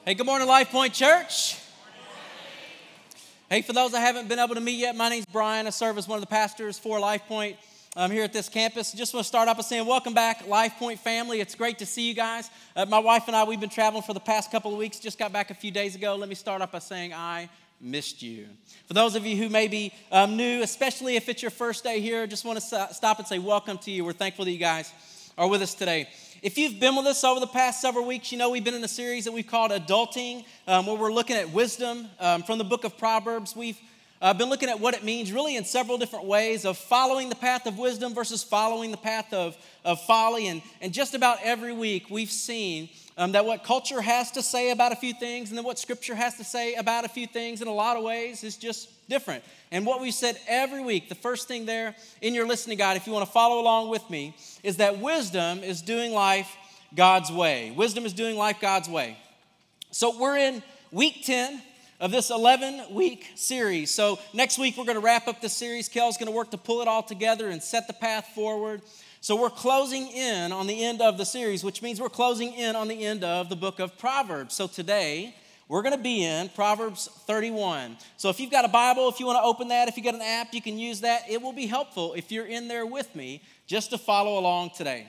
Hey, good morning, Life Point Church. Hey, for those I haven't been able to meet yet, my name's Brian. I serve as one of the pastors for Life Point here at this campus. Just want to start off by saying welcome back, Life Point family. It's great to see you guys. My wife and I, we've been traveling for the past couple of weeks. Just got back a few days ago. Let me start off by saying I missed you. For those of you who may be new, especially if it's your first day here, just want to stop and say welcome to you. We're thankful that you guys are with us today. If you've been with us over the past several weeks, you know we've been in a series that we've called Adulting, where we're looking at wisdom from the book of Proverbs. We've been looking at what it means really in several different ways of following the path of wisdom versus following the path of folly. And just about every week we've seen that what culture has to say about a few things and then what Scripture has to say about a few things in a lot of ways is just different. And what we've said every week, the first thing there in your listening guide, if you want to follow along with me, is that wisdom is doing life God's way. Wisdom is doing life God's way. So we're in week 10 of this 11-week series. So next week we're going to wrap up this series. Kel's going to work to pull it all together and set the path forward. So we're closing in on the end of the series, which means we're closing in on the end of the book of Proverbs. So today we're going to be in Proverbs 31. So if you've got a Bible, if you want to open that, if you got an app, you can use that. It will be helpful if you're in there with me just to follow along today.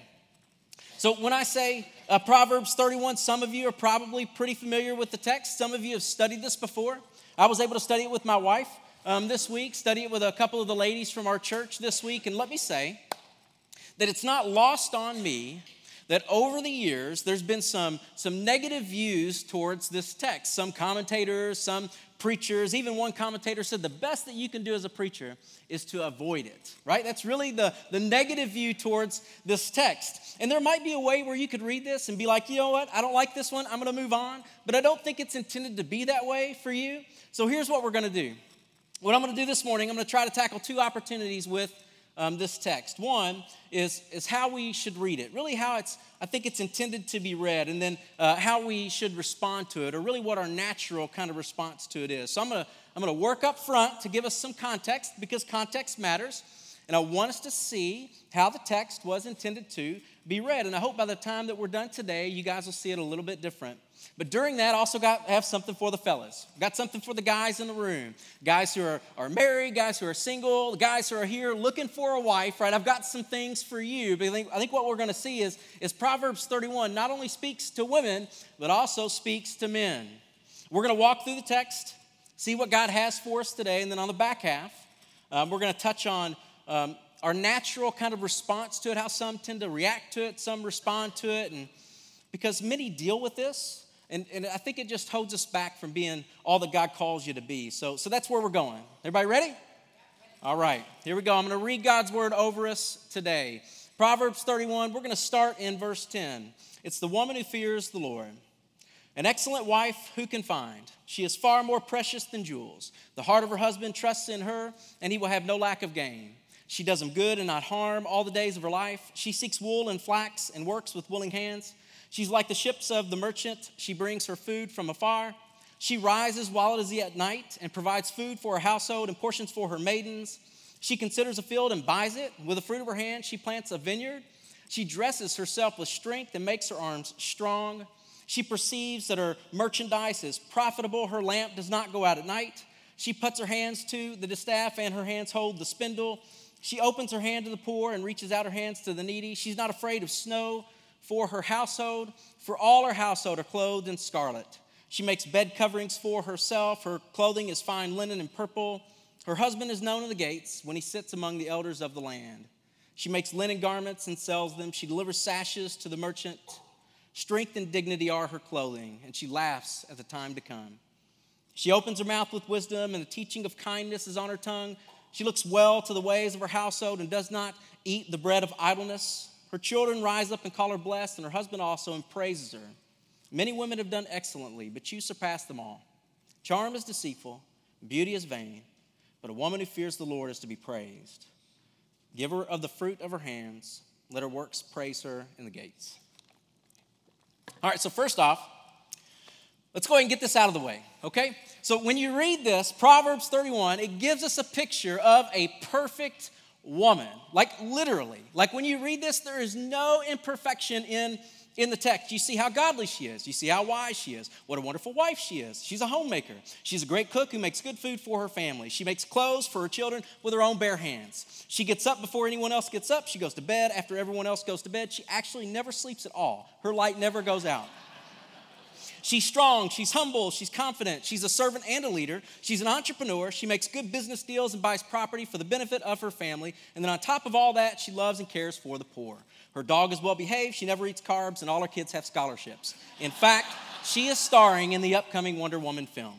So when I say Proverbs 31, some of you are probably pretty familiar with the text. Some of you have studied this before. I was able to study it with my wife this week, study it with a couple of the ladies from our church this week. And let me say that it's not lost on me that over the years, there's been some negative views towards this text. Some commentators, some preachers, even one commentator said the best that you can do as a preacher is to avoid it, right? That's really the negative view towards this text. And there might be a way where you could read this and be like, you know what? I don't like this one. I'm going to move on. But I don't think it's intended to be that way for you. So here's what we're going to do. What I'm going to do this morning, I'm going to try to tackle two opportunities with this text. One is how we should read it, really how I think it's intended to be read, and then how we should respond to it, or really what our natural kind of response to it is. So I'm going to work up front to give us some context, because context matters, and I want us to see how the text was intended to be read. And I hope by the time that we're done today, you guys will see it a little bit different. But during that, I also have something for the fellas. Got something for the guys in the room. Guys who are married, guys who are single, guys who are here looking for a wife, right? I've got some things for you. But I think what we're going to see is Proverbs 31 not only speaks to women, but also speaks to men. We're going to walk through the text, see what God has for us today, and then on the back half, we're going to touch on our natural kind of response to it, how some tend to react to it, some respond to it, and because many deal with this, and I think it just holds us back from being all that God calls you to be. So that's where we're going. Everybody ready? All right, here we go. I'm going to read God's word over us today. Proverbs 31, we're going to start in verse 10. It's the woman who fears the Lord. An excellent wife who can find? She is far more precious than jewels. The heart of her husband trusts in her, and he will have no lack of gain. She does him good and not harm all the days of her life. She seeks wool and flax and works with willing hands. She's like the ships of the merchant. She brings her food from afar. She rises while it is yet night and provides food for her household and portions for her maidens. She considers a field and buys it. With the fruit of her hand, she plants a vineyard. She dresses herself with strength and makes her arms strong. She perceives that her merchandise is profitable. Her lamp does not go out at night. She puts her hands to the distaff and her hands hold the spindle. She opens her hand to the poor and reaches out her hands to the needy. She's not afraid of snow for her household, for all her household are clothed in scarlet. She makes bed coverings for herself. Her clothing is fine linen and purple. Her husband is known in the gates when he sits among the elders of the land. She makes linen garments and sells them. She delivers sashes to the merchant. Strength and dignity are her clothing, and she laughs at the time to come. She opens her mouth with wisdom, and the teaching of kindness is on her tongue. She looks well to the ways of her household and does not eat the bread of idleness. Her children rise up and call her blessed, and her husband also and praises her. Many women have done excellently, but you surpass them all. Charm is deceitful, beauty is vain, but a woman who fears the Lord is to be praised. Give her of the fruit of her hands. Let her works praise her in the gates. All right, so first off, let's go ahead and get this out of the way, okay? So when you read this, Proverbs 31, it gives us a picture of a perfect woman, like literally. Like when you read this, there is no imperfection in in the text, you see how godly she is. You see how wise she is. What a wonderful wife she is. She's a homemaker. She's a great cook who makes good food for her family. She makes clothes for her children with her own bare hands. She gets up before anyone else gets up. She goes to bed after everyone else goes to bed. She actually never sleeps at all. Her light never goes out. She's strong, she's humble, she's confident, she's a servant and a leader. She's an entrepreneur. She makes good business deals and buys property for the benefit of her family. And then on top of all that, she loves and cares for the poor. Her dog is well behaved, she never eats carbs, and all her kids have scholarships. In fact, she is starring in the upcoming Wonder Woman film.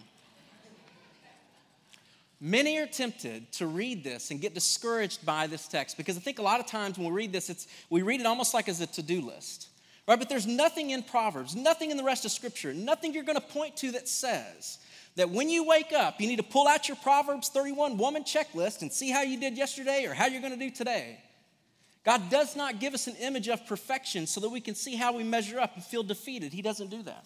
Many are tempted to read this and get discouraged by this text because I think a lot of times when we read this, we read it almost like as a to-do list. Right, but there's nothing in Proverbs, nothing in the rest of Scripture, nothing you're going to point to that says that when you wake up, you need to pull out your Proverbs 31 woman checklist and see how you did yesterday or how you're going to do today. God does not give us an image of perfection so that we can see how we measure up and feel defeated. He doesn't do that.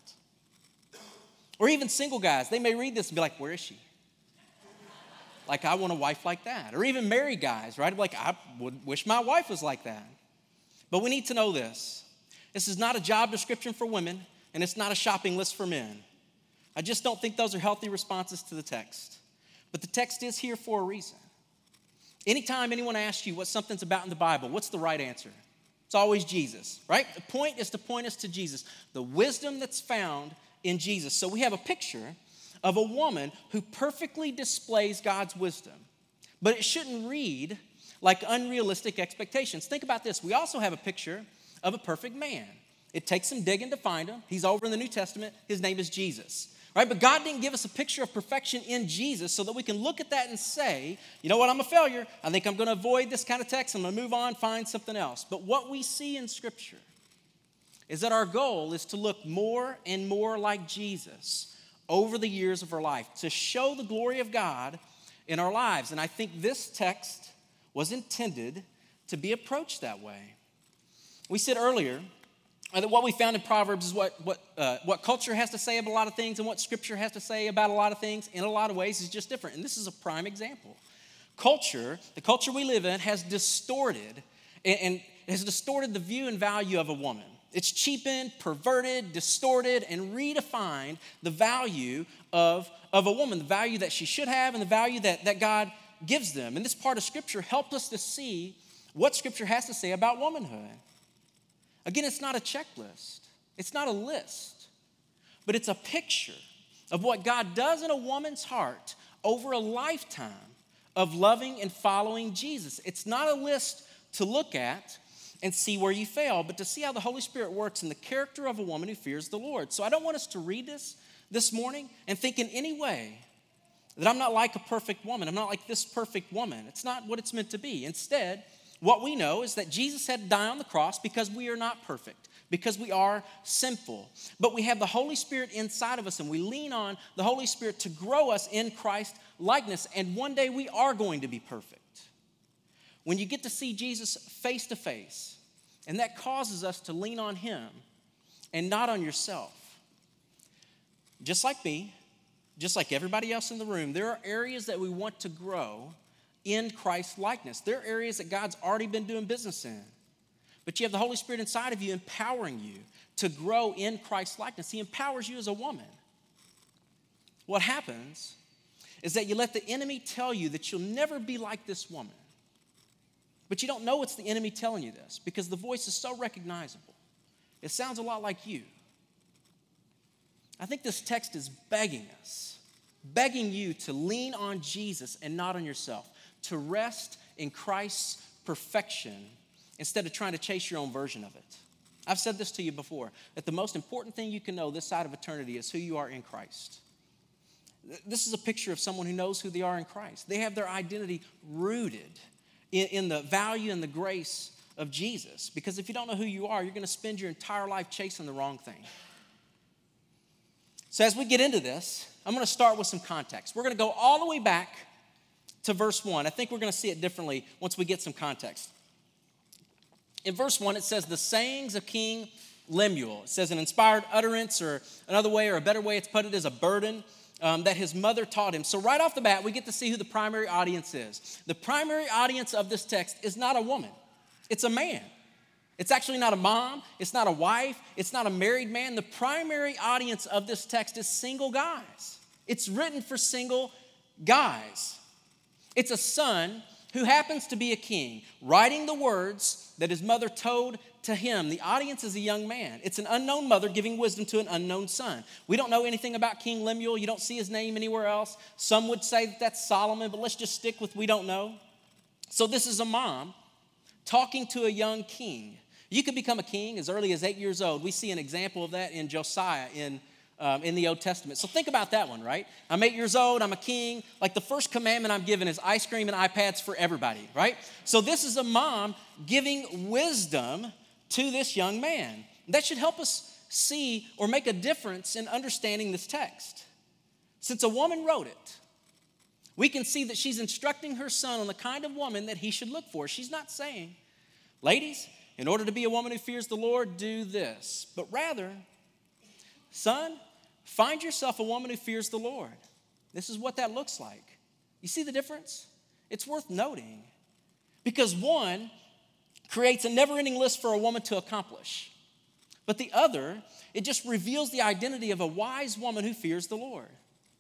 Or even single guys, they may read this and be like, where is she? Like, I want a wife like that. Or even married guys, right? Like, I would wish my wife was like that. But we need to know this. This is not a job description for women, and it's not a shopping list for men. I just don't think those are healthy responses to the text. But the text is here for a reason. Anytime anyone asks you what something's about in the Bible, what's the right answer? It's always Jesus, right? The point is to point us to Jesus, the wisdom that's found in Jesus. So we have a picture of a woman who perfectly displays God's wisdom. But it shouldn't read like unrealistic expectations. Think about this. We also have a picture of a perfect man. It takes some digging to find him. He's over in the New Testament. His name is Jesus. Right? But God didn't give us a picture of perfection in Jesus so that we can look at that and say, you know what, I'm a failure. I think I'm going to avoid this kind of text. I'm going to move on, find something else. But what we see in Scripture is that our goal is to look more and more like Jesus over the years of our life, to show the glory of God in our lives. And I think this text was intended to be approached that way. We said earlier that what we found in Proverbs is what culture has to say about a lot of things and what Scripture has to say about a lot of things in a lot of ways is just different. And this is a prime example. Culture, the culture we live in, has distorted the view and value of a woman. It's cheapened, perverted, distorted, and redefined the value of a woman, the value that she should have and the value that God gives them. And this part of Scripture helps us to see what Scripture has to say about womanhood. Again, it's not a checklist. It's not a list. But it's a picture of what God does in a woman's heart over a lifetime of loving and following Jesus. It's not a list to look at and see where you fail, but to see how the Holy Spirit works in the character of a woman who fears the Lord. So I don't want us to read this morning and think in any way that I'm not like a perfect woman. I'm not like this perfect woman. It's not what it's meant to be. Instead, what we know is that Jesus had to die on the cross because we are not perfect, because we are sinful. But we have the Holy Spirit inside of us, and we lean on the Holy Spirit to grow us in Christ likeness. And one day we are going to be perfect. When you get to see Jesus face to face, and that causes us to lean on Him and not on yourself. Just like me, just like everybody else in the room, there are areas that we want to grow in Christ's likeness. There are areas that God's already been doing business in. But you have the Holy Spirit inside of you empowering you to grow in Christ's likeness. He empowers you as a woman. What happens is that you let the enemy tell you that you'll never be like this woman. But you don't know it's the enemy telling you this because the voice is so recognizable. It sounds a lot like you. I think this text is begging you to lean on Jesus and not on yourself, to rest in Christ's perfection instead of trying to chase your own version of it. I've said this to you before, that the most important thing you can know this side of eternity is who you are in Christ. This is a picture of someone who knows who they are in Christ. They have their identity rooted in the value and the grace of Jesus. Because if you don't know who you are, you're going to spend your entire life chasing the wrong thing. So as we get into this, I'm going to start with some context. We're going to go all the way back to verse 1. I think we're going to see it differently once we get some context. In verse 1, it says, the sayings of King Lemuel. It says an inspired utterance, or another way or a better way it's put it is a burden that his mother taught him. So right off the bat, we get to see who the primary audience is. The primary audience of this text is not a woman. It's a man. It's actually not a mom. It's not a wife. It's not a married man. The primary audience of this text is single guys. It's written for single guys. It's a son who happens to be a king, writing the words that his mother told to him. The audience is a young man. It's an unknown mother giving wisdom to an unknown son. We don't know anything about King Lemuel. You don't see his name anywhere else. Some would say that that's Solomon, but let's just stick with we don't know. So this is a mom talking to a young king. You could become a king as early as 8 years old. We see an example of that in Josiah in the Old Testament. So think about that one, right? I'm 8 years old, I'm a king. Like the first commandment I'm given is ice cream and iPads for everybody, right? So this is a mom giving wisdom to this young man. That should help us see or make a difference in understanding this text. Since a woman wrote it, we can see that she's instructing her son on the kind of woman that he should look for. She's not saying, ladies, in order to be a woman who fears the Lord, do this. But rather, son, find yourself a woman who fears the Lord. This is what that looks like. You see the difference? It's worth noting. Because one creates a never-ending list for a woman to accomplish. But the other, it just reveals the identity of a wise woman who fears the Lord.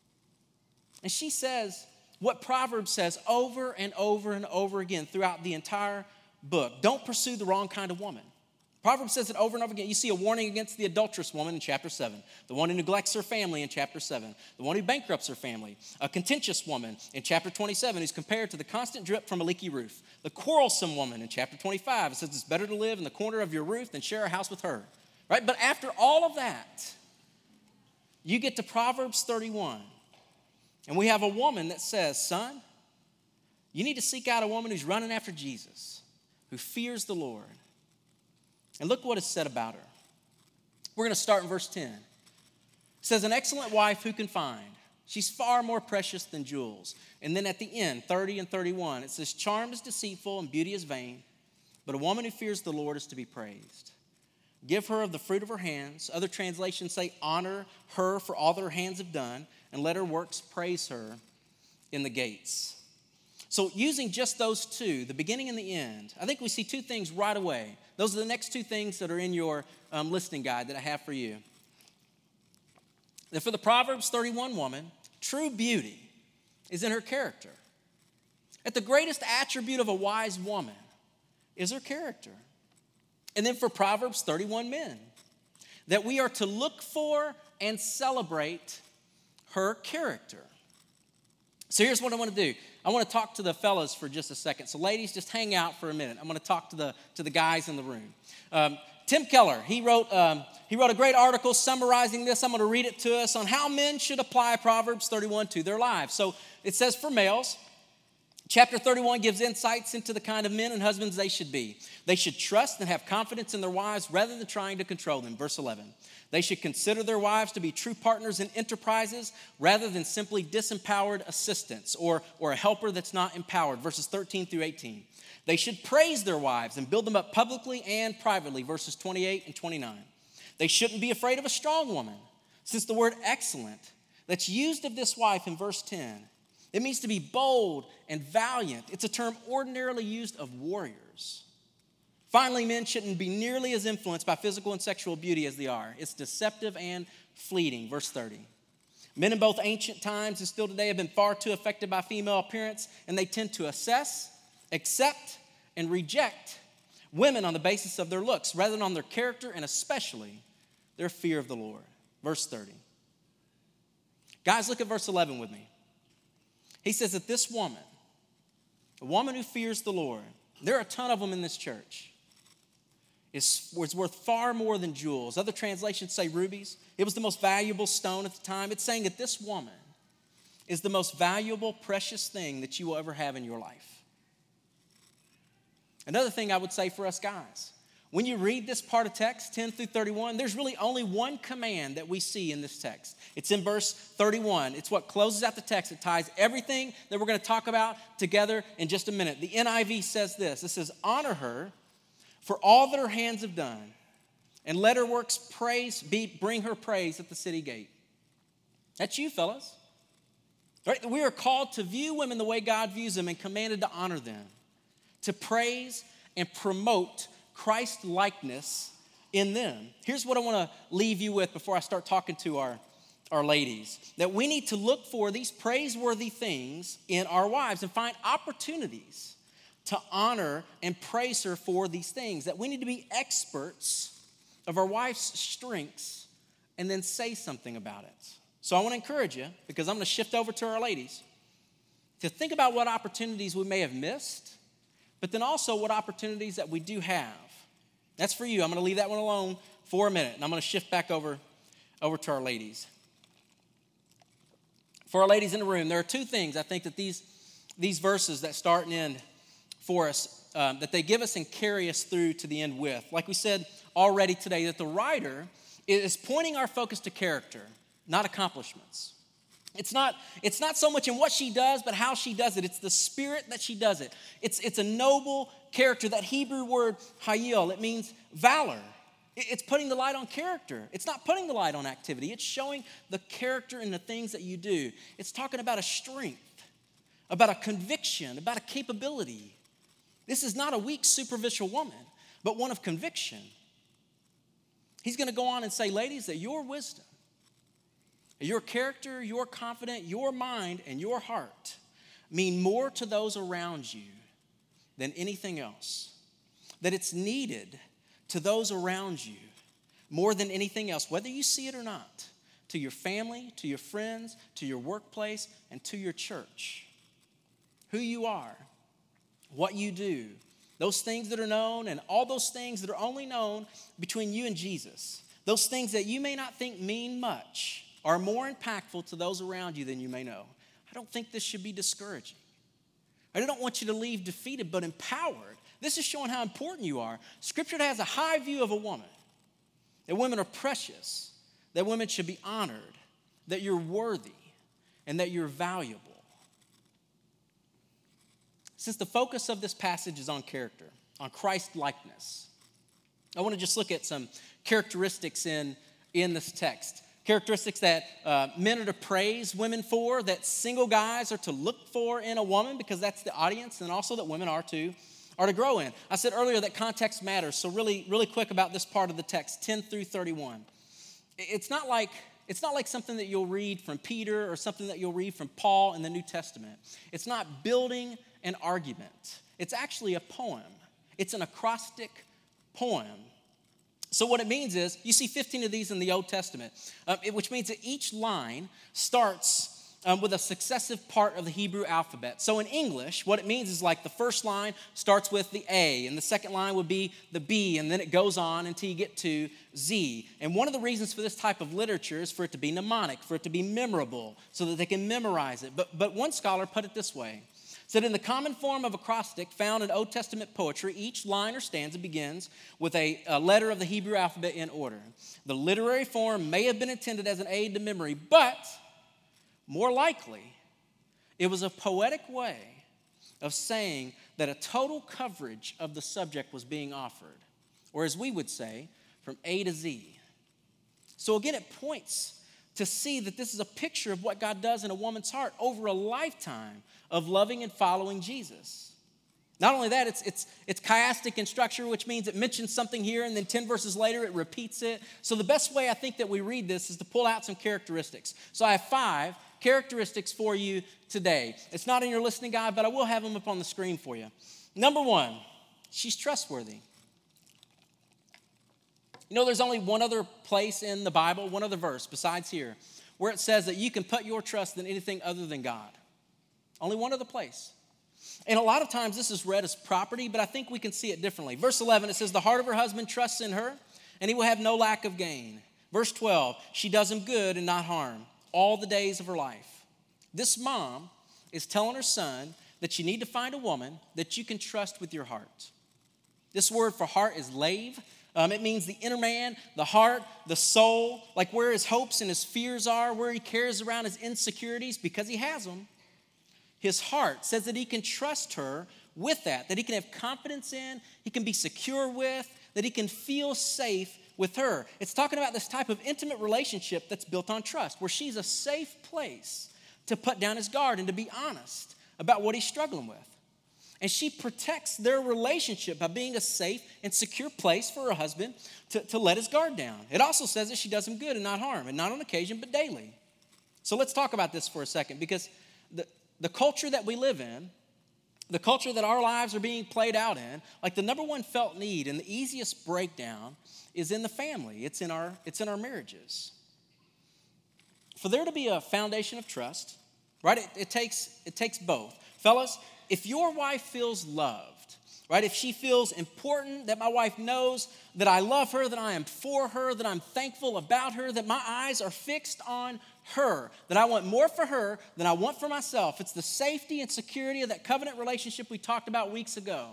And she says what Proverbs says over and over and over again throughout the entire book. Don't pursue the wrong kind of woman. Proverbs says it over and over again. You see a warning against the adulterous woman in chapter 7, the one who neglects her family in chapter 7, the one who bankrupts her family, a contentious woman in chapter 27 who's compared to the constant drip from a leaky roof, the quarrelsome woman in chapter 25. It says it's better to live in the corner of your roof than share a house with her, right? But after all of that, you get to Proverbs 31, and we have a woman that says, son, you need to seek out a woman who's running after Jesus, who fears the Lord. And look what is said about her. We're going to start in verse 10. It says, an excellent wife who can find? She's far more precious than jewels. And then at the end, 30 and 31, it says, charm is deceitful and beauty is vain, but a woman who fears the Lord is to be praised. Give her of the fruit of her hands. Other translations say, honor her for all that her hands have done, and let her works praise her in the gates. So using just those two, the beginning and the end, I think we see two things right away. Those are the next two things that are in your listening guide that I have for you. That for the Proverbs 31 woman, true beauty is in her character. That the greatest attribute of a wise woman is her character. And then for Proverbs 31 men, that we are to look for and celebrate her character. So here's what I want to do. I want to talk to the fellas for just a second. So ladies, just hang out for a minute. I'm going to talk to the guys in the room. Tim Keller, he wrote a great article summarizing this. I'm going to read it to us on how men should apply Proverbs 31 to their lives. So it says for males, chapter 31 gives insights into the kind of men and husbands they should be. They should trust and have confidence in their wives rather than trying to control them. Verse 11. They should consider their wives to be true partners in enterprises rather than simply disempowered assistants or a helper that's not empowered. Verses 13 through 18. They should praise their wives and build them up publicly and privately. Verses 28 and 29. They shouldn't be afraid of a strong woman, since the word excellent that's used of this wife in verse 10, it means to be bold and valiant. It's a term ordinarily used of warriors. Finally, men shouldn't be nearly as influenced by physical and sexual beauty as they are. It's deceptive and fleeting. Verse 30. Men in both ancient times and still today have been far too affected by female appearance, and they tend to assess, accept, and reject women on the basis of their looks rather than on their character and especially their fear of the Lord. Verse 30. Guys, look at verse 11 with me. He says that this woman, a woman who fears the Lord, there are a ton of them in this church, is worth far more than jewels. Other translations say rubies. It was the most valuable stone at the time. It's saying that this woman is the most valuable, precious thing that you will ever have in your life. Another thing I would say for us guys, when you read this part of text, 10 through 31, there's really only one command that we see in this text. It's in verse 31. It's what closes out the text. It ties everything that we're going to talk about together in just a minute. The NIV says this. It says, honor her for all that her hands have done, and let her works bring her praise at the city gate. That's you, fellas. Right? We are called to view women the way God views them and commanded to honor them, to praise and promote Christ-likeness in them. Here's what I want to leave you with before I start talking to our ladies, that we need to look for these praiseworthy things in our wives and find opportunities to honor and praise her for these things, that we need to be experts of our wife's strengths and then say something about it. So I want to encourage you, because I'm going to shift over to our ladies, to think about what opportunities we may have missed, but then also what opportunities that we do have. That's for you. I'm going to leave that one alone for a minute, and I'm going to shift back over to our ladies. For our ladies in the room, there are two things I think that these verses that start and end for us, that they give us and carry us through to the end with. Like we said already today, that the writer is pointing our focus to character, not accomplishments. It's not so much in what she does, but how she does it. It's the spirit that she does it. It's a noble character. That Hebrew word hayil, it means valor. It's putting the light on character. It's not putting the light on activity. It's showing the character in the things that you do. It's talking about a strength, about a conviction, about a capability. This is not a weak, superficial woman, but one of conviction. He's going to go on and say, ladies, that your wisdom, your character, your confidence, your mind, and your heart mean more to those around you than anything else. That it's needed to those around you more than anything else, whether you see it or not, to your family, to your friends, to your workplace, and to your church. Who you are, what you do, those things that are known, and all those things that are only known between you and Jesus, those things that you may not think mean much, are more impactful to those around you than you may know. I don't think this should be discouraging. I don't want you to leave defeated, but empowered. This is showing how important you are. Scripture has a high view of a woman, that women are precious, that women should be honored, that you're worthy, and that you're valuable. Since the focus of this passage is on character, on Christ-likeness, I want to just look at some characteristics in this text. Characteristics that men are to praise women for, that single guys are to look for in a woman, because that's the audience, and also that women are to grow in. I said earlier that context matters, so really quick about this part of the text, 10 through 31. It's not like something that you'll read from Peter or something that you'll read from Paul in the New Testament. It's not building an argument. It's actually a poem. It's an acrostic poem. So what it means is, you see 15 of these in the Old Testament, which means that each line starts with a successive part of the Hebrew alphabet. So in English, what it means is like the first line starts with the A, and the second line would be the B, and then it goes on until you get to Z. And one of the reasons for this type of literature is for it to be mnemonic, for it to be memorable, so that they can memorize it. But one scholar put it this way, said in the common form of acrostic found in Old Testament poetry, each line or stanza begins with a letter of the Hebrew alphabet in order. The literary form may have been intended as an aid to memory, but more likely, it was a poetic way of saying that a total coverage of the subject was being offered, or as we would say, from A to Z. So again, it points to see that this is a picture of what God does in a woman's heart over a lifetime of loving and following Jesus. Not only that, it's chiastic in structure, which means it mentions something here, and then 10 verses later it repeats it. So the best way I think that we read this is to pull out some characteristics. So I have 5 characteristics for you today. It's not in your listening guide, but I will have them up on the screen for you. Number 1, she's trustworthy. You know, there's only one other place in the Bible, one other verse besides here, where it says that you can put your trust in anything other than God. Only one other place. And a lot of times this is read as property, but I think we can see it differently. Verse 11, it says, the heart of her husband trusts in her, and he will have no lack of gain. Verse 12, she does him good and not harm all the days of her life. This mom is telling her son that you need to find a woman that you can trust with your heart. This word for heart is lave. It means the inner man, the heart, the soul, like where his hopes and his fears are, where he carries around his insecurities, because he has them. His heart says that he can trust her with that he can have confidence in, he can be secure with, that he can feel safe with her. It's talking about this type of intimate relationship that's built on trust, where she's a safe place to put down his guard and to be honest about what he's struggling with. And she protects their relationship by being a safe and secure place for her husband to let his guard down. It also says that she does him good and not harm, and not on occasion, but daily. So let's talk about this for a second, because the culture that we live in, the culture that our lives are being played out in, like the number one felt need and the easiest breakdown is in the family. It's in our marriages. For there to be a foundation of trust, right? It takes both. Fellas, if your wife feels loved, right? If she feels important, that my wife knows that I love her, that I am for her, that I'm thankful about her, that my eyes are fixed on her, that I want more for her than I want for myself. It's the safety and security of that covenant relationship we talked about weeks ago.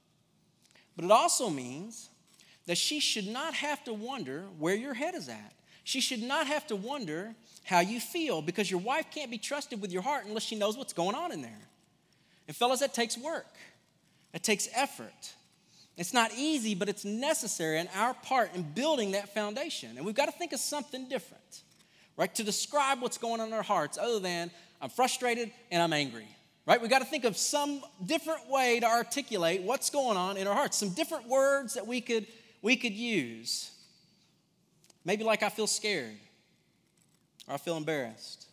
But it also means that she should not have to wonder where your head is at. She should not have to wonder how you feel, because your wife can't be trusted with your heart unless she knows what's going on in there. And fellas, that takes work. It takes effort. It's not easy, but it's necessary on our part in building that foundation. And we've got to think of something different, right, to describe what's going on in our hearts other than I'm frustrated and I'm angry, right? We've got to think of some different way to articulate what's going on in our hearts, some different words that we could use. Maybe like I feel scared, or I feel embarrassed,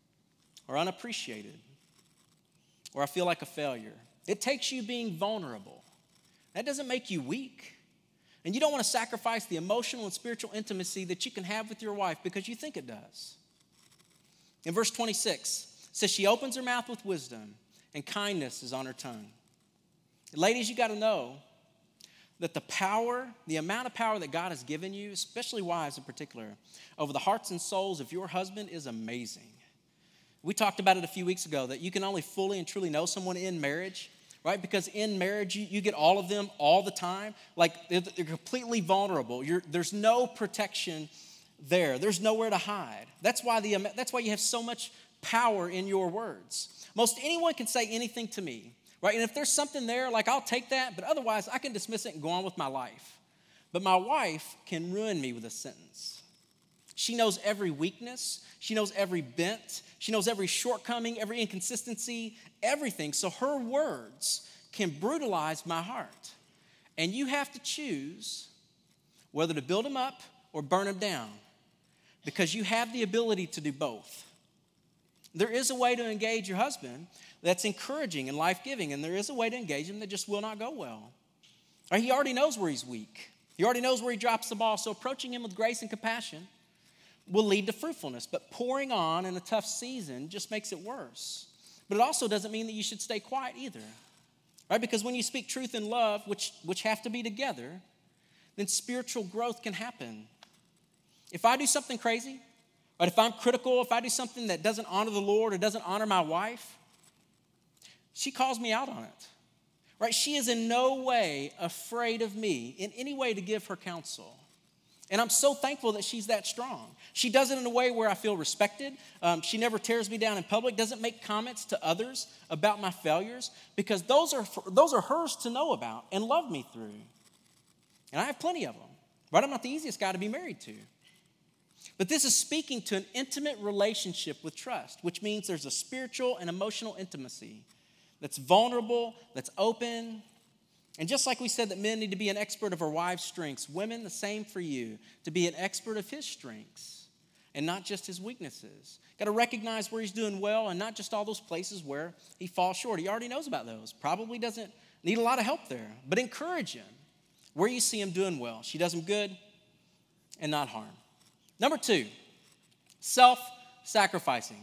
or unappreciated, or I feel like a failure. It takes you being vulnerable. That doesn't make you weak. And you don't want to sacrifice the emotional and spiritual intimacy that you can have with your wife because you think it does. In verse 26, it says, she opens her mouth with wisdom, and kindness is on her tongue. Ladies, you got to know that the amount of power that God has given you, especially wives in particular, over the hearts and souls of your husband is amazing. We talked about it a few weeks ago, that you can only fully and truly know someone in marriage, right? Because in marriage, you get all of them all the time. Like, they're completely vulnerable. There's no protection there. There's nowhere to hide. That's why you have so much power in your words. Most anyone can say anything to me, right? And if there's something there, like, I'll take that, but otherwise I can dismiss it and go on with my life. But my wife can ruin me with a sentence. She knows every weakness. She knows every bent. She knows every shortcoming, every inconsistency, everything. So her words can brutalize my heart. And you have to choose whether to build them up or burn them down, because you have the ability to do both. There is a way to engage your husband that's encouraging and life-giving, and there is a way to engage him that just will not go well. Or he already knows where he's weak. He already knows where he drops the ball, so approaching him with grace and compassion will lead to fruitfulness. But pouring on in a tough season just makes it worse. But it also doesn't mean that you should stay quiet either, right? Because when you speak truth and love, which have to be together, then spiritual growth can happen. If I do something crazy, but if I'm critical, if I do something that doesn't honor the Lord or doesn't honor my wife, she calls me out on it, right? She is in no way afraid of me in any way to give her counsel. And I'm so thankful that she's that strong. She does it in a way where I feel respected. She never tears me down in public, doesn't make comments to others about my failures, because those are hers to know about and love me through. And I have plenty of them, right? I'm not the easiest guy to be married to. But this is speaking to an intimate relationship with trust, which means there's a spiritual and emotional intimacy that's vulnerable, that's open. And just like we said that men need to be an expert of our wives' strengths, women, the same for you, to be an expert of his strengths and not just his weaknesses. Got to recognize where he's doing well and not just all those places where he falls short. He already knows about those. Probably doesn't need a lot of help there, but encourage him where you see him doing well. She does him good and not harm. Number 2, self-sacrificing.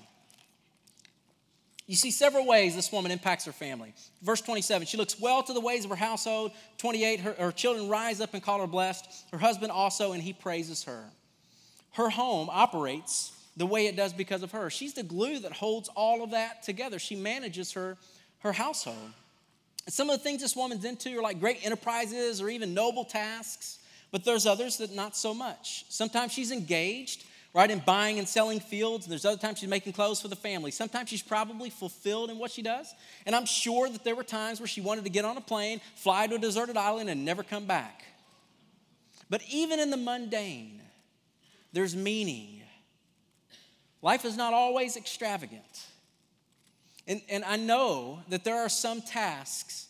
You see several ways this woman impacts her family. Verse 27, she looks well to the ways of her household. 28, her children rise up and call her blessed. Her husband also, and he praises her. Her home operates the way it does because of her. She's the glue that holds all of that together. She manages her household. And some of the things this woman's into are like great enterprises or even noble tasks, but there's others that not so much. Sometimes she's engaged, right, in buying and selling fields, and there's other times she's making clothes for the family. Sometimes she's probably fulfilled in what she does, and I'm sure that there were times where she wanted to get on a plane, fly to a deserted island, and never come back. But even in the mundane, there's meaning. Life is not always extravagant. And I know that there are some tasks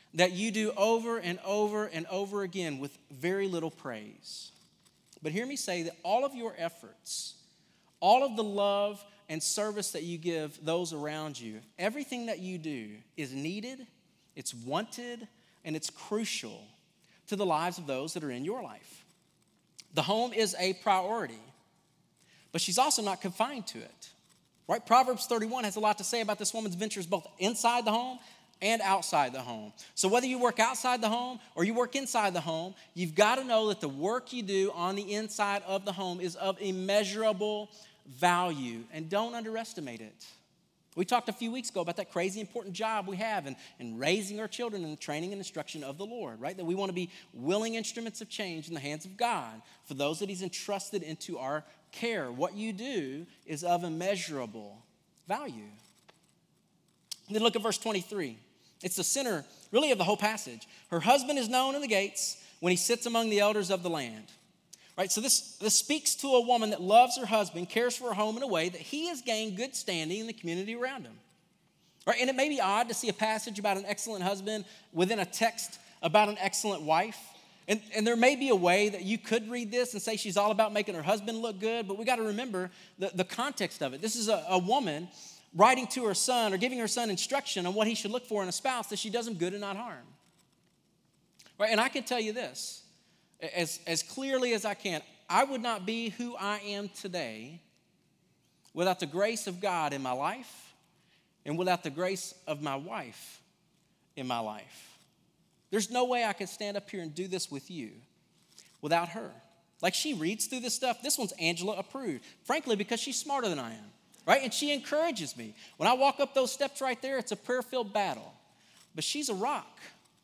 that you do over and over and over again with very little praise. But hear me say that all of your efforts, all of the love and service that you give those around you, everything that you do is needed, it's wanted, and it's crucial to the lives of those that are in your life. The home is a priority, but she's also not confined to it, right? Proverbs 31 has a lot to say about this woman's ventures both inside the home and outside the home. So whether you work outside the home or you work inside the home, you've got to know that the work you do on the inside of the home is of immeasurable value, and don't underestimate it. We talked a few weeks ago about that crazy important job we have in raising our children in the training and instruction of the Lord, right? That we want to be willing instruments of change in the hands of God for those that He's entrusted into our care. What you do is of immeasurable value. And then look at verse 23. It's the center, really, of the whole passage. Her husband is known in the gates when he sits among the elders of the land. Right, so this speaks to a woman that loves her husband, cares for her home in a way that he has gained good standing in the community around him. Right, and it may be odd to see a passage about an excellent husband within a text about an excellent wife. And there may be a way that you could read this and say she's all about making her husband look good, but we got to remember the context of it. This is a woman writing to her son or giving her son instruction on what he should look for in a spouse that she does him good and not harm. Right, and I can tell you this. As clearly as I can, I would not be who I am today without the grace of God in my life and without the grace of my wife in my life. There's no way I could stand up here and do this with you without her. Like, she reads through this stuff. This one's Angela approved, frankly, because she's smarter than I am, right? And she encourages me. When I walk up those steps right there, it's a prayer-filled battle. But she's a rock.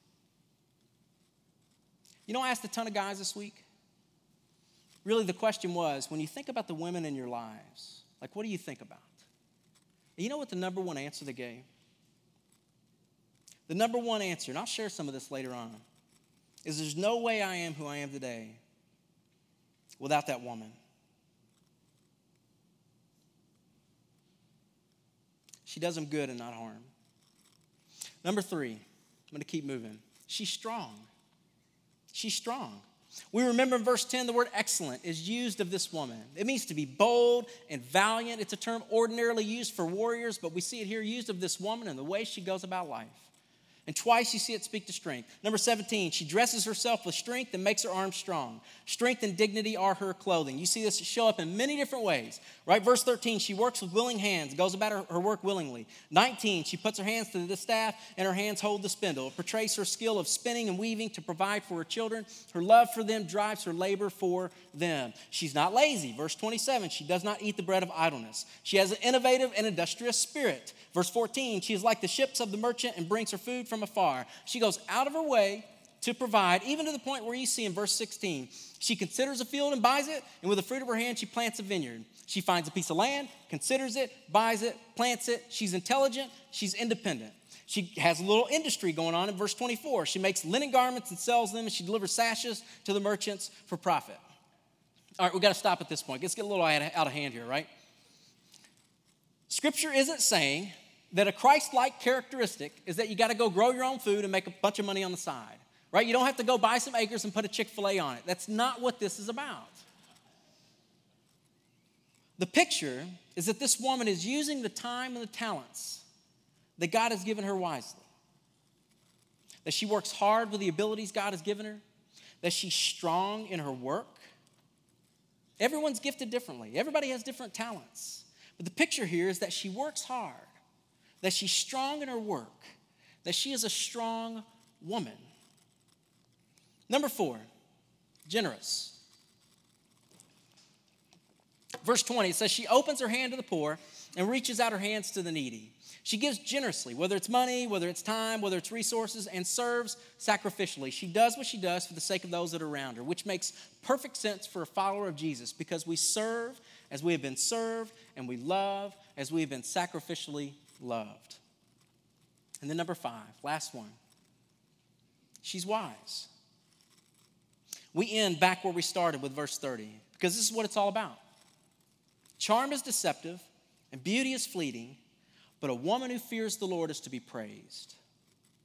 You know, I asked a ton of guys this week. Really, the question was, when you think about the women in your lives, like, what do you think about? And you know what the number one answer they gave? The number one answer, and I'll share some of this later on, is there's no way I am who I am today without that woman. She does them good and not harm. Number 3, I'm going to keep moving. She's strong. She's strong. We remember in verse 10, the word excellent is used of this woman. It means to be bold and valiant. It's a term ordinarily used for warriors, but we see it here used of this woman and the way she goes about life. And twice you see it speak to strength. Number 17, she dresses herself with strength and makes her arms strong. Strength and dignity are her clothing. You see this show up in many different ways, right? Verse 13, she works with willing hands, goes about her work willingly. 19, she puts her hands to the staff and her hands hold the spindle. It portrays her skill of spinning and weaving to provide for her children. Her love for them drives her labor for them. She's not lazy. Verse 27, she does not eat the bread of idleness. She has an innovative and industrious spirit. Verse 14, she is like the ships of the merchant and brings her food from afar. She goes out of her way to provide, even to the point where you see in verse 16, she considers a field and buys it, and with the fruit of her hand, she plants a vineyard. She finds a piece of land, considers it, buys it, plants it. She's intelligent. She's independent. She has a little industry going on in verse 24. She makes linen garments and sells them, and she delivers sashes to the merchants for profit. All right, we've got to stop at this point. Let's get a little out of hand here, right? Scripture isn't saying that a Christ-like characteristic is that you got to go grow your own food and make a bunch of money on the side, right? You don't have to go buy some acres and put a Chick-fil-A on it. That's not what this is about. The picture is that this woman is using the time and the talents that God has given her wisely, that she works hard with the abilities God has given her, that she's strong in her work. Everyone's gifted differently. Everybody has different talents. But the picture here is that she works hard, that she's strong in her work, that she is a strong woman. Number 4, generous. Verse 20, it says, she opens her hand to the poor and reaches out her hands to the needy. She gives generously, whether it's money, whether it's time, whether it's resources, and serves sacrificially. She does what she does for the sake of those that are around her, which makes perfect sense for a follower of Jesus, because we serve as we have been served, and we love as we have been sacrificially loved. And then number 5, last one. She's wise. We end back where we started with verse 30, because this is what it's all about. Charm is deceptive and beauty is fleeting, but a woman who fears the Lord is to be praised.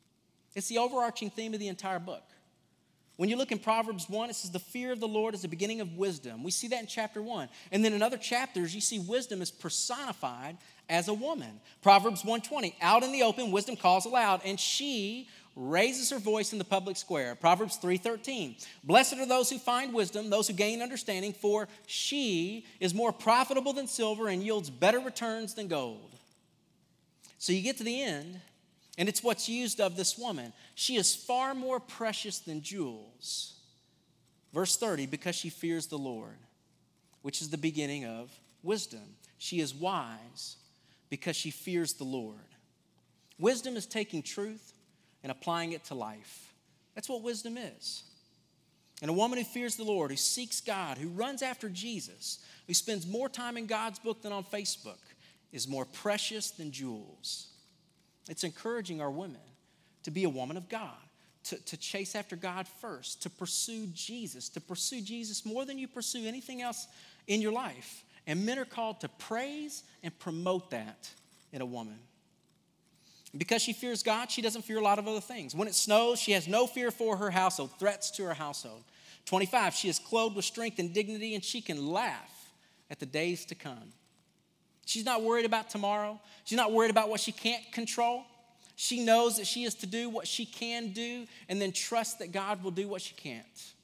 It's the overarching theme of the entire book. When you look in Proverbs 1, it says the fear of the Lord is the beginning of wisdom. We see that in chapter 1. And then in other chapters, you see wisdom is personified as a woman. Proverbs 1:20, out in the open, wisdom calls aloud, and she raises her voice in the public square. Proverbs 3:13, blessed are those who find wisdom, those who gain understanding, for she is more profitable than silver and yields better returns than gold. So you get to the end, and it's what's used of this woman. She is far more precious than jewels. Verse 30, because she fears the Lord, which is the beginning of wisdom. She is wise because she fears the Lord. Wisdom is taking truth and applying it to life. That's what wisdom is. And a woman who fears the Lord, who seeks God, who runs after Jesus, who spends more time in God's book than on Facebook, is more precious than jewels. It's encouraging our women to be a woman of God, to chase after God first, to pursue Jesus more than you pursue anything else in your life. And men are called to praise and promote that in a woman. Because she fears God, she doesn't fear a lot of other things. When it snows, she has no fear for her household, threats to her household. 25, she is clothed with strength and dignity, and she can laugh at the days to come. She's not worried about tomorrow. She's not worried about what she can't control. She knows that she is to do what she can do and then trust that God will do what she can't.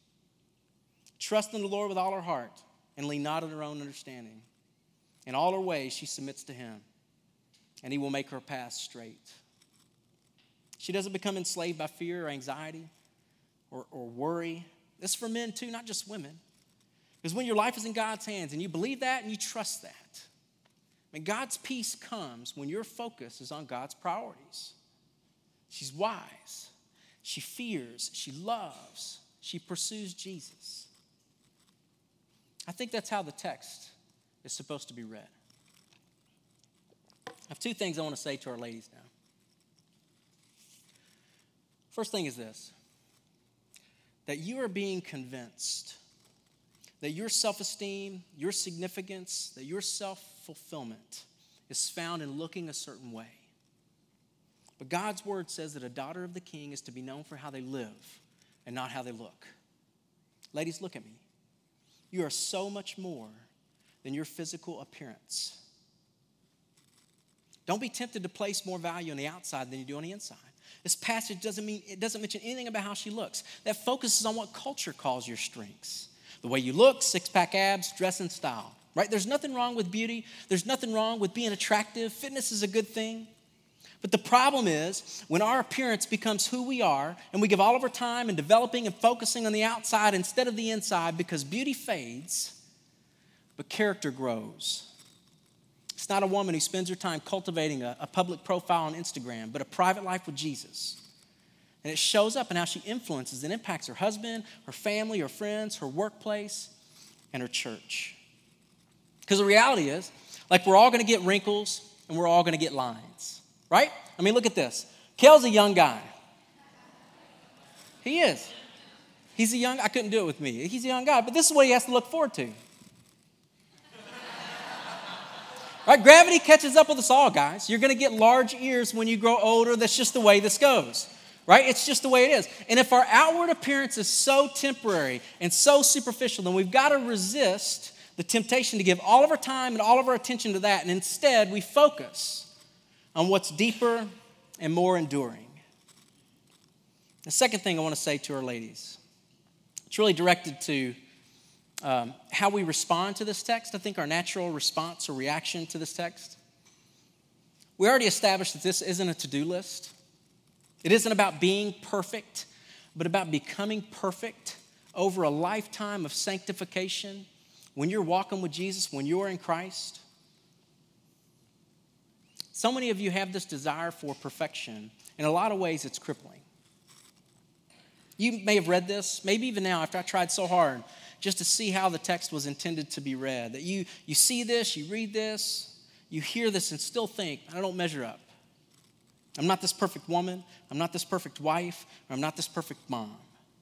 Trust in the Lord with all her heart and lean not on her own understanding. In all her ways, she submits to him, and he will make her path straight. She doesn't become enslaved by fear or anxiety or worry. This is for men too, not just women. Because when your life is in God's hands and you believe that and you trust that, and God's peace comes when your focus is on God's priorities. She's wise. She fears. She loves. She pursues Jesus. I think that's how the text is supposed to be read. I have two things I want to say to our ladies now. First thing is this, that you are being convinced that your self-esteem, your significance, that your self-fulfillment is found in looking a certain way. But God's word says that a daughter of the king is to be known for how they live and not how they look. Ladies, look at me. You are so much more than your physical appearance. Don't be tempted to place more value on the outside than you do on the inside. This passage doesn't mention anything about how she looks. That focuses on what culture calls your strengths. The way you look, six-pack abs, dress and style, right? There's nothing wrong with beauty. There's nothing wrong with being attractive. Fitness is a good thing. But the problem is when our appearance becomes who we are and we give all of our time in developing and focusing on the outside instead of the inside, because beauty fades, but character grows. It's not a woman who spends her time cultivating a public profile on Instagram, but a private life with Jesus. And it shows up in how she influences and impacts her husband, her family, her friends, her workplace, and her church. Because the reality is, like, we're all going to get wrinkles and we're all going to get lines, right? I mean, look at this. Kel's a young guy. He is. I couldn't do it with me. He's a young guy, but this is what he has to look forward to. Right? Gravity catches up with us all, guys. You're going to get large ears when you grow older. That's just the way this goes. Right? It's just the way it is. And if our outward appearance is so temporary and so superficial, then we've got to resist the temptation to give all of our time and all of our attention to that. And instead, we focus on what's deeper and more enduring. The second thing I want to say to our ladies, it's really directed to how we respond to this text. I think our natural response or reaction to this text. We already established that this isn't a to-do list. It isn't about being perfect, but about becoming perfect over a lifetime of sanctification. When you're walking with Jesus, when you're in Christ. So many of you have this desire for perfection. In a lot of ways, it's crippling. You may have read this, maybe even now after I tried so hard just to see how the text was intended to be read. That you see this, you read this, you hear this and still think, I don't measure up. I'm not this perfect woman. I'm not this perfect wife. Or I'm not this perfect mom.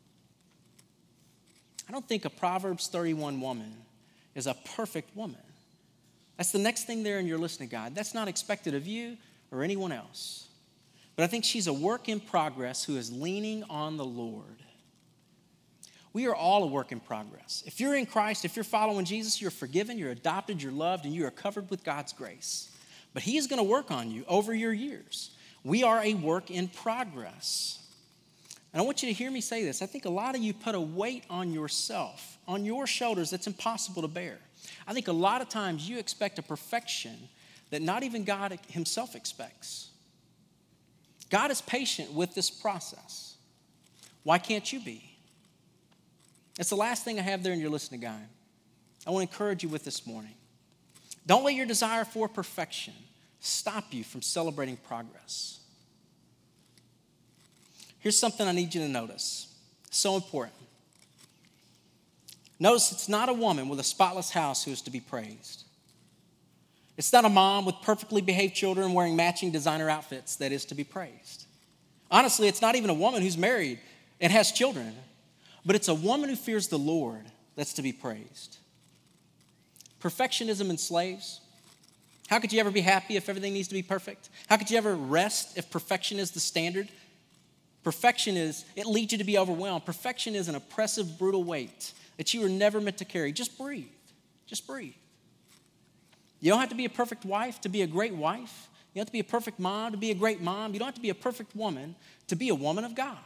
I don't think a Proverbs 31 woman is a perfect woman. That's the next thing there in your listening guide. That's not expected of you or anyone else. But but I think she's a work in progress who is leaning on the Lord. We are all a work in progress. If you're in Christ, if you're following Jesus, you're forgiven, you're adopted, you're loved, and you are covered with God's grace. But He is going to work on you over your years. We are a work in progress. And I want you to hear me say this. I think a lot of you put a weight on yourself, on your shoulders that's impossible to bear. I think a lot of times you expect a perfection that not even God Himself expects. God is patient with this process. Why can't you be? That's the last thing I have there in your listening guide. I want to encourage you with this morning. Don't let your desire for perfection stop you from celebrating progress. Here's something I need you to notice. So important. Notice it's not a woman with a spotless house who is to be praised. It's not a mom with perfectly behaved children wearing matching designer outfits that is to be praised. Honestly, it's not even a woman who's married and has children, but it's a woman who fears the Lord that's to be praised. Perfectionism enslaves. How could you ever be happy if everything needs to be perfect? How could you ever rest if perfection is the standard? It leads you to be overwhelmed. Perfection is an oppressive, brutal weight that you were never meant to carry. Just breathe. Just breathe. You don't have to be a perfect wife to be a great wife. You don't have to be a perfect mom to be a great mom. You don't have to be a perfect woman to be a woman of God.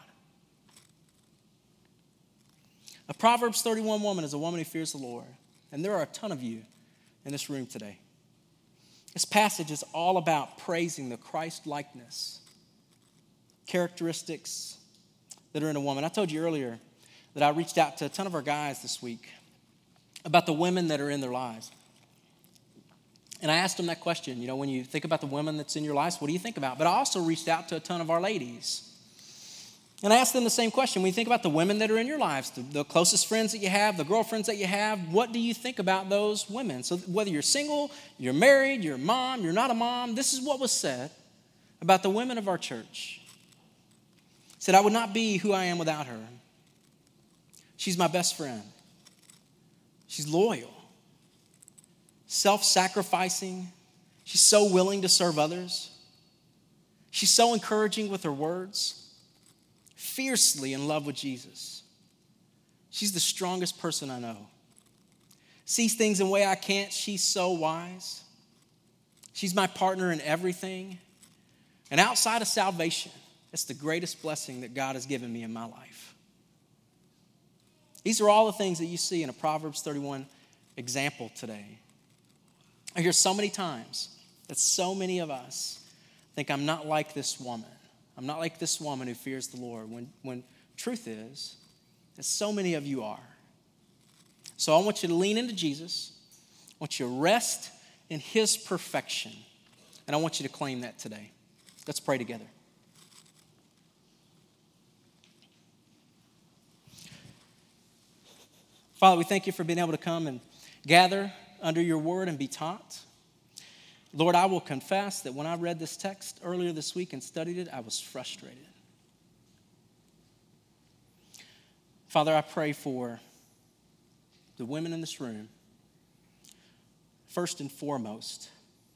A Proverbs 31 woman is a woman who fears the Lord. And there are a ton of you in this room today. This passage is all about praising the Christ-likeness, characteristics that are in a woman. I told you earlier that I reached out to a ton of our guys this week about the women that are in their lives. And I asked them that question, when you think about the women that's in your lives, what do you think about? But I also reached out to a ton of our ladies. And I asked them the same question. When you think about the women that are in your lives, the closest friends that you have, the girlfriends that you have, what do you think about those women? So whether you're single, you're married, you're a mom, you're not a mom, this is what was said about the women of our church. It said, I would not be who I am without her. She's my best friend. She's loyal, self-sacrificing. She's so willing to serve others. She's so encouraging with her words. Fiercely in love with Jesus. She's the strongest person I know. Sees things in a way I can't. She's so wise. She's my partner in everything. And outside of salvation, it's the greatest blessing that God has given me in my life. These are all the things that you see in a Proverbs 31 example today. I hear so many times that so many of us think I'm not like this woman. I'm not like this woman who fears the Lord, when truth is that so many of you are. So I want you to lean into Jesus. I want you to rest in His perfection. And I want you to claim that today. Let's pray together. Father, we thank you for being able to come and gather under your word and be taught. Lord, I will confess that when I read this text earlier this week and studied it, I was frustrated. Father, I pray for the women in this room, first and foremost.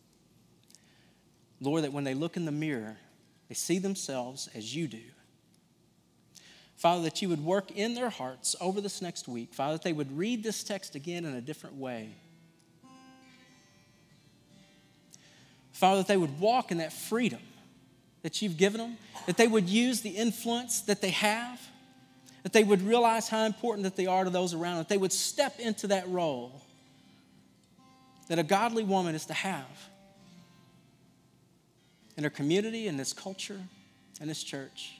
Lord, that when they look in the mirror, they see themselves as you do. Father, that you would work in their hearts over this next week. Father, that they would read this text again in a different way. Father, that they would walk in that freedom that you've given them, that they would use the influence that they have, that they would realize how important that they are to those around them, that they would step into that role that a godly woman is to have in her community, in this culture, in this church.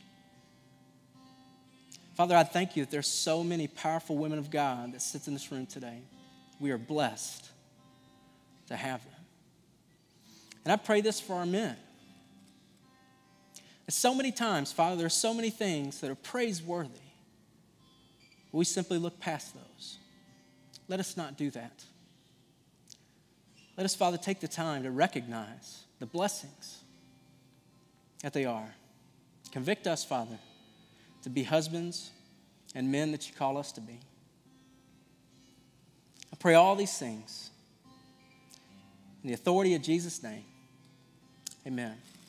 Father, I thank you that there's so many powerful women of God that sit in this room today. We are blessed to have them. And I pray this for our men. And so many times, Father, there are so many things that are praiseworthy. We simply look past those. Let us not do that. Let us, Father, take the time to recognize the blessings that they are. Convict us, Father, to be husbands and men that you call us to be. I pray all these things in the authority of Jesus' name. Amen.